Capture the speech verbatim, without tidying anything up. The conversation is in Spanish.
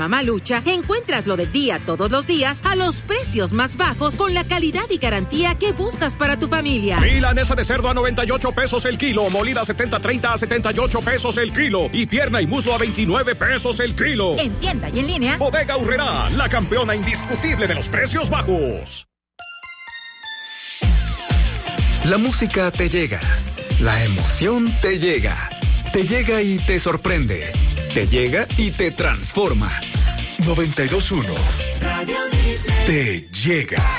Mamalucha, encuentras lo del día todos los días a los precios más bajos con la calidad y garantía que buscas para tu familia. Milanesa de cerdo a noventa y ocho pesos el kilo, molida setenta treinta a setenta y ocho pesos el kilo y pierna y muslo a veintinueve pesos el kilo. En tienda y en línea. Bodega Aurrerá, la campeona indiscutible de los precios bajos. La música te llega, la emoción te llega, te llega y te sorprende. Te llega y te transforma. noventa y dos punto uno. Te llega.